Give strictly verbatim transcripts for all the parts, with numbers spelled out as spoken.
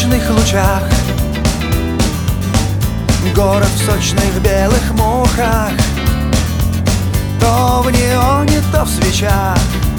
солнечных лучах, город в сочных белых мухах, то в неоне, то в свечах,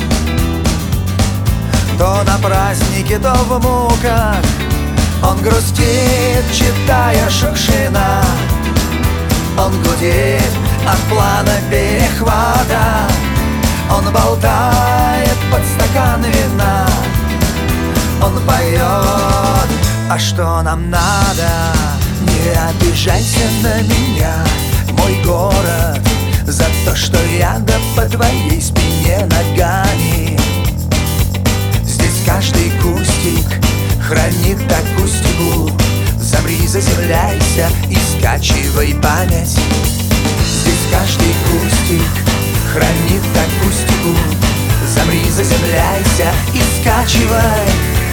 то на празднике, то в муках. Он грустит, читая Шукшина, он гудит от плана перехвата, он болтает под стакан вина, он поет, а что нам надо? Не обижайся на меня, мой город, за то, что я да по твоей спине ногами. Здесь каждый кустик хранит акустику. Замри, заземляйся и скачивай память. Здесь каждый кустик хранит акустику. Замри, заземляйся и скачивай.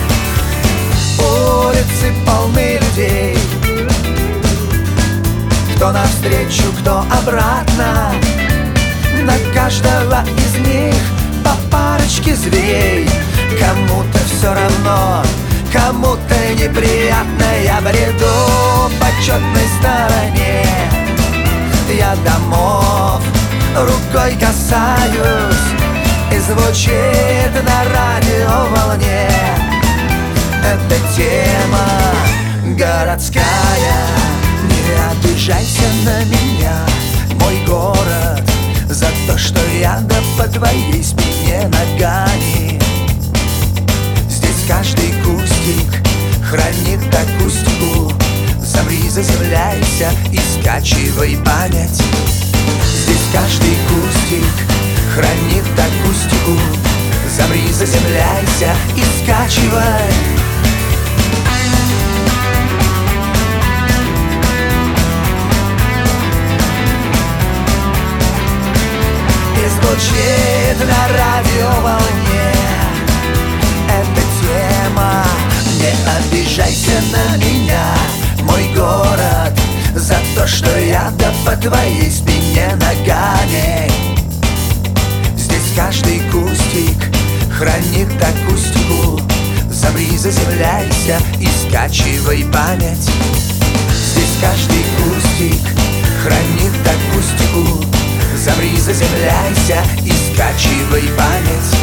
Улицы полны людей, кто навстречу, кто обратно. На каждого из них по парочке зверей. Кому-то все равно, кому-то неприятно. Я бреду по четной стороне, я домов рукой касаюсь, и звучит на радио волне эта тема городская. Не обижайся на меня, мой город, за то, что я да по твоей спине ногами. Здесь каждый кустик хранит акустику. Замри, заземляйся и скачивай память. Здесь каждый кустик хранит акустику. Замри, заземляйся и скачивай. Звучит на радиоволне эта тема. Не обижайся на меня, мой город, за то, что я да по твоей спине ногами. Здесь каждый кустик хранит акустику. Замри, заземляйся и скачивай память. Здесь каждый кустик хранит акустику. Замри, заземляйся и скачивай память.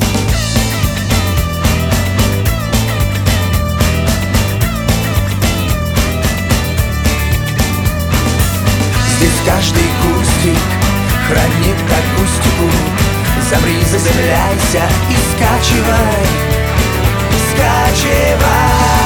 Здесь каждый кустик хранит акустику. Замри, заземляйся и скачивай, скачивай.